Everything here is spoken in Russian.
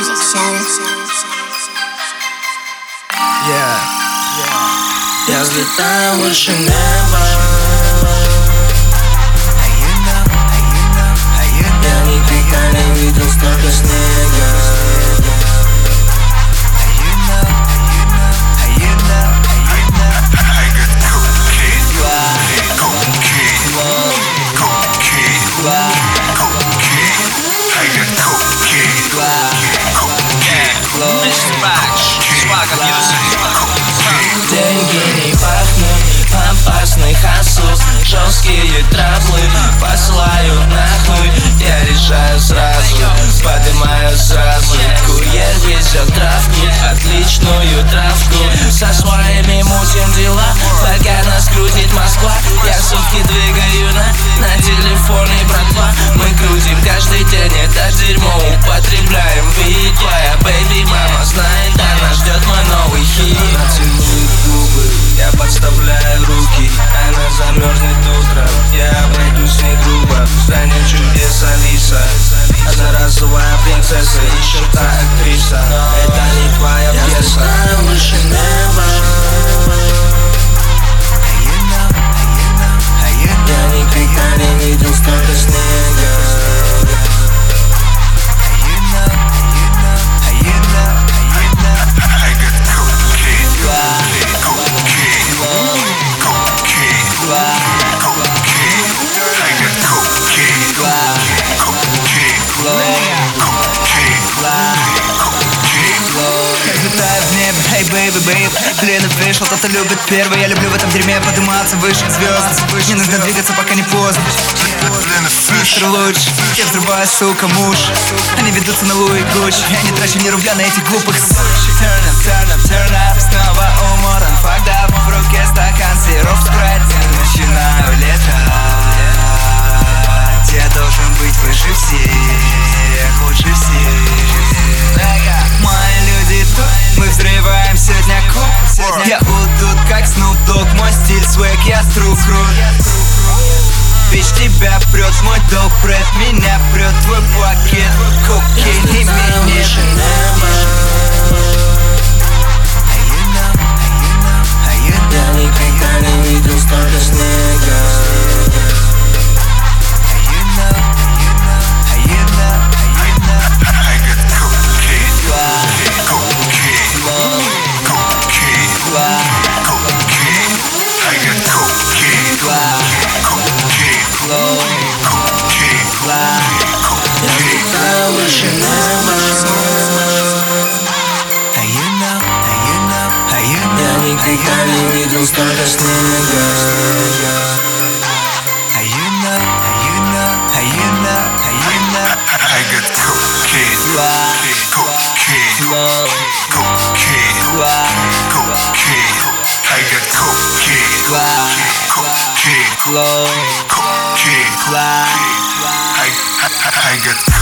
Я взлетаю выше неба. Я никогда не видел столько снега. Деньги не пахнут, опасный хасус. Жесткие траблы посылают нахуй. Я решаю сразу, поднимаю сразу. Курьер везет травку, отличную травку. Со своими мутим дела, пока нас крутит Москва. Я сутки двигаю на телефоне, братва. Мы крутим каждый день это дерьмо, употребляем вид. Твоя бэйби мама знает, она ждет мой новый хит. Она целует губы, я подставляю руки. Она замерзнет утром, я обойду с ней грубо. Здание чудес Алиса, одноразовая принцесса, еще та актриса. Это не твоя пьеса. Я выше неба. Я никогда не видел столько снега. Летаю в небе, эй, бэйби, бэйб. Блин, и вышел, кто-то любит первый. Я люблю в этом дерьме подниматься выше звезд. Не нужно двигаться, пока не поздно. Мистер Луч, я взрываю, сука, муж. Они ведутся на Луи Гуч. Я не трачу ни рубля на этих глупых суч. Turn up, turn up, turn up. Снова умор, он fucked up. В руке стакан сироп спрайт. Начинаю летать. Я должен быть выше всех, лучше всех. Мои люди тут, мы взрываем сегодня куб. Я тут как Snoop Dogg, мой стиль, свэг, я струк крут. Бич, тебя прет, мой долг прет, меня прет твой пакет. Кокейн и меня. Я никогда не видел столько снега. Я никогда не видел столько снега. I got cocaine, cocaine, cocaine, cocaine. I got cocaine, cocaine, cocaine. I got